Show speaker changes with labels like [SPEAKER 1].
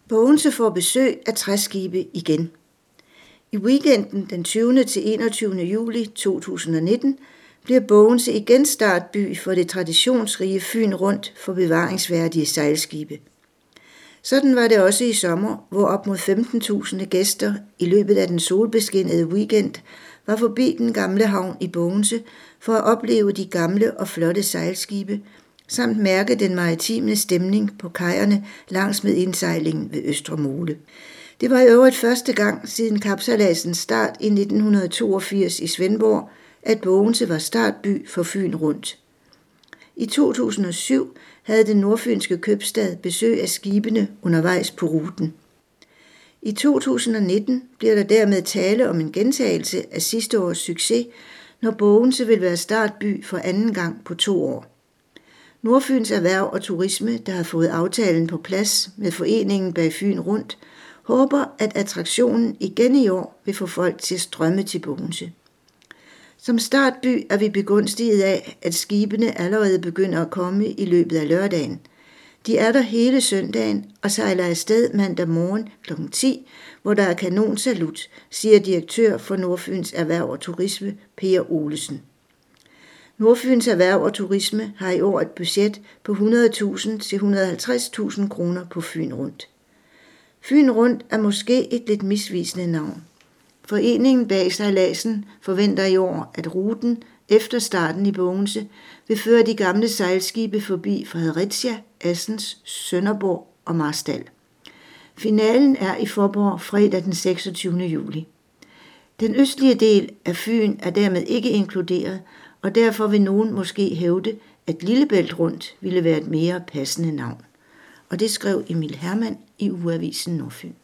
[SPEAKER 1] Bogense får besøg af træskibe igen. I weekenden den 20. til 21. juli 2019 bliver Bogense igen startby for det traditionsrige Fyn Rundt for bevaringsværdige sejlskibe. Sådan var det også i sommer, hvor op mod 15.000 gæster i løbet af den solbeskinnede weekend var forbi den gamle havn i Bogense for at opleve de gamle og flotte sejlskibe, samt mærke den maritime stemning på kajerne langs med indsejlingen ved Østre Mole. Det var i øvrigt første gang siden kapsejladsens start i 1982 i Svendborg, at Bogense var startby for Fyn Rundt. I 2007 havde den nordfynske købstad besøg af skibene undervejs på ruten. I 2019 bliver der dermed tale om en gentagelse af sidste års succes, når Bogense vil være startby for anden gang på 2 år. Nordfyns Erhverv og Turisme, der har fået aftalen på plads med foreningen bag Fyn Rundt, håber, at attraktionen igen i år vil få folk til at strømme til Bogense. Som startby er vi begunstiget af, at skibene allerede begynder at komme i løbet af lørdagen. De er der hele søndagen og sejler afsted mandag morgen kl. 10, hvor der er kanonsalut, siger direktør for Nordfyns Erhverv og Turisme, Per Olesen. Nordfyns Erhverv og Turisme har i år et budget på 100.000 til 150.000 kroner på Fyn Rundt. Fyn Rundt er måske et lidt misvisende navn. Foreningen bag sejladsen forventer i år, at ruten efter starten i Bogense vil føre de gamle sejlskibe forbi Fredericia, Assens, Sønderborg og Marstal. Finalen er i Faaborg fredag den 26. juli. Den østlige del af Fyn er dermed ikke inkluderet, og derfor vil nogen måske hævde, at Lillebælt Rundt ville være et mere passende navn. Og det skrev Emil Hermann i Ugeavisen Nordfyn.